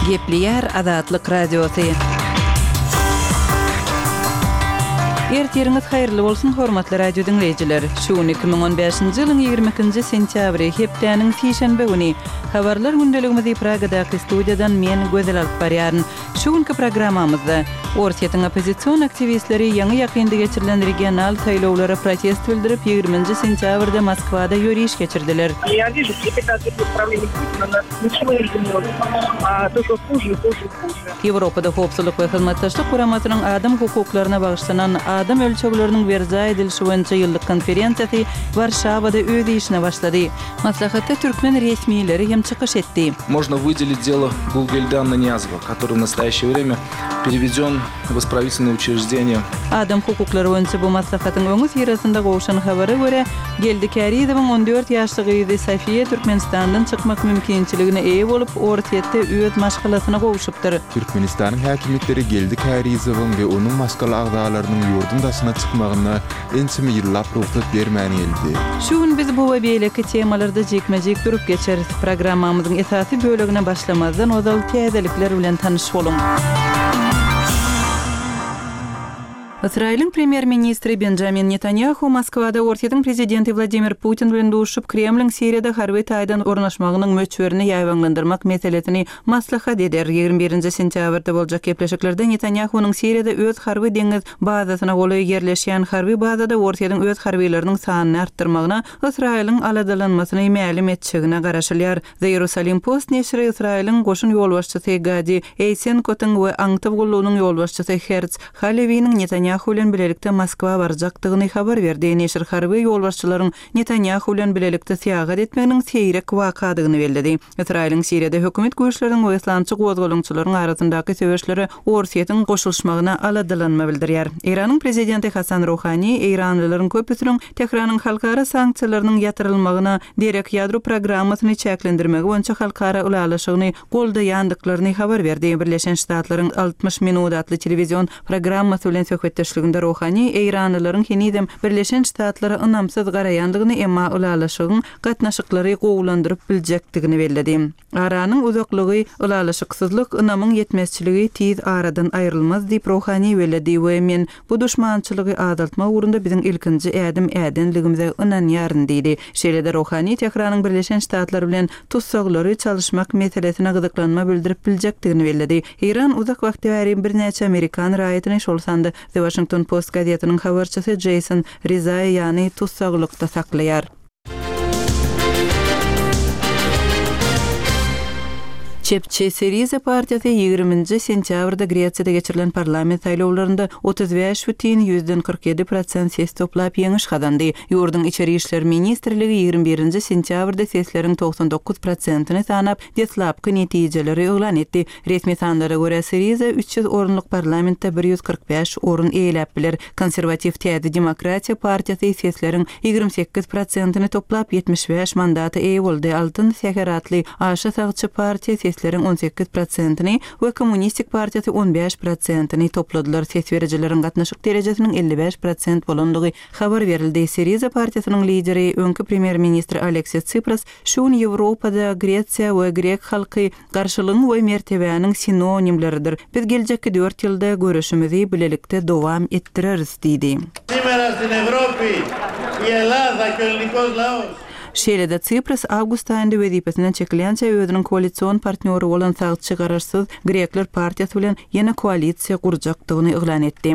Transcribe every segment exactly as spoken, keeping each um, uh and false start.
Gepliyer Azatlyk Radiosu. Ertiriniz hayırlı bolsun hormatly radio dinleyijiler. Şu iki ming on beşinji ýylyň ýygrimi ikinji sentýabry hepdeniň sişenbe güni habarlar gündeligimizi Pragadaky studiýadan men gözel alyp barýaryn. Şu günki programmamyzda Ortiýetiň opozisiýon aktivistleri ýaňy ýakynda geçirilen regional saýlawlara protest bildirip ýygrimiňji sentýabrda Moskwada ýöriş geçirdiler. Я вижу, что депутаты управления Путина ничего не изменилось, а только хуже и хуже и хуже. Ýewropada howpsuzlyk we hyzmatdaşlyk guramatynyň adam hukuklaryna bagışlanan adam ölçegleriniň berza edilişi boýunça ýyllyk konferensiýasy Warşawada öz işine başlady. Maslahatda türkmen resmiýetleri hem çykyş etdi. Можно выделить дело Гулгельдана Ниязова, который в настоящее время переведен в исправительное учреждение. Adam hukuklary boýunça bu maslahatyň öňü sirasynda gowşan habary görä, geldi Karizowyň on dört ýaşlyk ýyzy Safiye Türkmenistandan çykmak mümkinçiligine eýe bolup Ortiýetde öz maşgalasyna gowşupdyr. Türkmenistanyň häkimetleri geldi Karizowyň we onuň maşgal agdalarynyň ýurdundasyna çykmagyna ençimi ýyllap ruhsat bermäni geldi. Şu gün biz bu we beýleki temalarda jekmejek durup geçeriz. Programmamyzyň esasy bölegine başlamazdan ozal täzelikler bilen tanyş bolun. İsrail'in premier ministri Benjamin Netanyahu Moskwada Ortiýetiň prezidenti Vladimir Putin bilen duşup Kremliň Siriýada harby taýdan ornaşmagynyň möçberini ýaýwanlandyrmak meselesini maslahat eder. ýygrimi birinji sentýabrda boljak gepleşiklerde Netanyahu'nun Siriýada öz harby deňiz bazasyna goly ýerleşýän harby bazada Ortiýetiň öz harbylarynyň sanyny artdyrmagyna Israil'in aladalanmasyny mälim etjegine garaşylýar. The Jerusalem Post neşri Israil'in goşun ýolbaşçysy Gadi Eisenkot'un we Aňtyp gullugynyň ýolbaşçysy Herz Haleviyniň Netanyahu bilen bilelikde Moskwa barjakdygyny habar berdi. Neşir harby ýolbaşçylaryň Netanyahu bilen bilelikde syýagat etmeginiň seýrek wakadygyny bellädi. Israil'in Siriýada hökümet güýçleriniň we islamçy gozgolunçylaryň arasyndaky söwüşleri Ortiýetiň goşulmagyna aladalanma bildirýär. Iranyň prezidenti Hasan Rouhani Iranlylaryň köpüsiniň Tehranyň halkara sanksiýalarynyň ýatyrylmagyna derek ýadro programmasyny çäklendirmegi boýunça halkara ulalaşygyny goldaýandyklaryny habar berdi. Birleşen Ştatlaryň altmış minut atly telewizion programmasy bilen söhbetde Şlugunda Rouhani Eýranlylaryň hinidem Birleşen Ştatlara ynamsyz garaýandygyny emma ulalaşygyň gatnaşyklary gowlandyryp biljekdigini bellädi. Aranyň uzaklygy, ulalaşyksyzlyk, ynamyň ýetmezçiligi tiz aradan aýrylmaz diýip Rouhani bellädi we men bu düşmançylygy azaltma ugrunda biziň ilkinji ädim ädenligimize ynanýaryn diýdi. Şeýlede Rouhani Tehranyň Birleşen Ştatlar bilen tutsaglary çalyşmak meselesine gyzyklanma bildirip biljekdigini bellädi. Iran uzak wagt bäri bir näçe Amerikan raýatyny şolsandy. The Washington Post gazetynyň habarçysy Jason Rizai ýany tutsaglykda saklaýar. Çepçi Syriza partiýasy ýygrimiňji sentýabrda Gretsiýada geçirilen parlament saýlawlarynda otuz beş putin ýüzden kırk yedi prosent ses toplap ýeňiş kazandy. Ýurdun içeri işler ministrligi ýygrimi birinji sentýabrda sesleriň toksan dokuz prosentyny sanap, deslapky netijeleri öňlen etdi. Resmi sanlara görä Syriza üç ýüz orunlyk parlamentde bir ýüz kırk beş orun eýläp biler. Konserwativ Täze Demokratiýa partiýasy sesleriň ýygrimi sekiz prosentyny toplap yetmiş beş mandaty eýe boldy. Altyn sekeratly Aşa Sagçy partiýa on sekiz prosentyny we Kommunistik partiýasy on beş prosentyny topladylar. Ses berejileriň gatnaşyk derejesiniň elli beş prosent bolandygy habar berildi. Syriza partiýasynyň lideri öňkü premier ministri Aleksis Tsipras şuň Ýewropada Gretsiýa we grek halky garşylygyň we mertebäniň sinonimleridir. Biz geljekki dört ýylda görüşimizi bilelikde dowam etdireriz diýdi. Σήμερα στην Ευρώπη η Ελλάδα και ο ελληνικός λαός. Şeýlede Tsipras awgust aýynda wezipesinden çekilençe özüniň koalisiýon partnýory bolan sagçy garaşsyz Grekler partiýasy bilen ýene koalisiýa gurjakdygyny eglan etdi.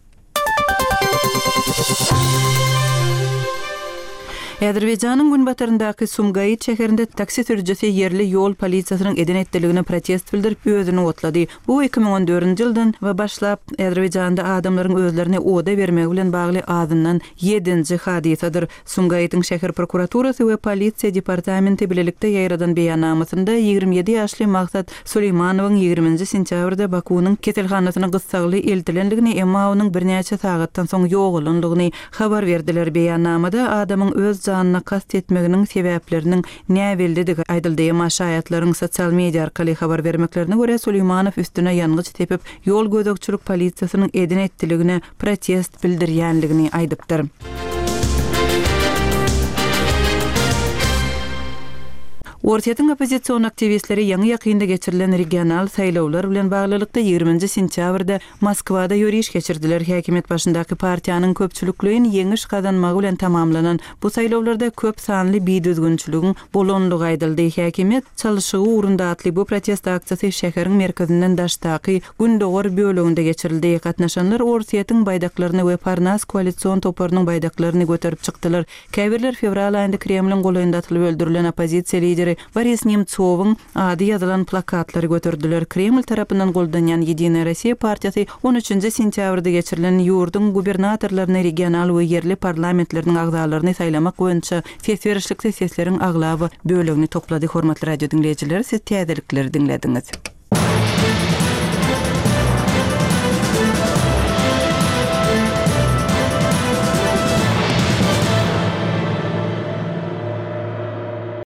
Azerbaýjanyň günbataryndaky Sumgayit şäherinde taksi sürüjisi yerli ýol polisiýasynyň eden etdiligine protest bildirip özüni otlady. Bu iki ming on dördünji ýyldan we başlap Azerbaýjanda adamlaryň özlerini oda bermegi bilen bagly azyndan ýedinji hadisadyr. Sumgayitiň şäher prokuraturasy we polisiýa departamenti bilelikde ýaýradan beýannamasynda ýygrimi ýedi ýaşly Maksat Suleymanowyň ýygrimiňji sentýabrda Bakunyň ketelhanasyna gyssaly eltilendigini emma onuň bir näçe sagatdan soň ýoğulandygyny habar berdiler. Beýannamada adamyň öz janyna kast etmeginiň sebäpleriniň näweldiigi aýdyldy. Maşaýatlaryň sosial media arkaly habar bermeklerine görä Suleymanow üstüne ýangyç tepip ýol gözükçülük polisiýasynyň eden etdiligine protest bildirýänligini aýdypdyr. Ortiýetiň opozisiýon aktivistleri ýaňy ýakynda geçirilen regional saýlawlar bilen baglylykda ýigrimiji sentýabrda Moskwada ýöriş geçirdiler. Häkimet başyndaky partiýanyň köpçüliklüğin ýeňiş kazanmagy bilen tamamlanan bu saýlawlarda köp sanly biýdüzgünçiligiň bolanlygy aýdyldy. Häkimet çalyşygy urunda atly bu protest aksiyasy şäheriň merkezininden daşdaky Gündogor böleginde geçirildi. Gatnaşanlar Ortiýetiň baýdaklaryny we Parnas koalisiýon toparynyň baýdaklaryny göterip çykdylar. Käbirler fevral aýynda Kremliň goýunda atylyp öldürilen opozisiýa lideri Boris Nemtsowyň ady ýazylan plakatlary götürdüler. Kreml tarapyndan goldanýan Ýedina Rossiýa partiýasy on üçinji sentýabrda geçirilen ýurdun gubernatorlaryny regional we yerli parlamentleriniň agzalaryny saýlamak boýunça sesberişlik sessiýalariň aglaby bölegini toplady. Hormatly radio dinleýijiler, siz täzelikleri dinlediňiz.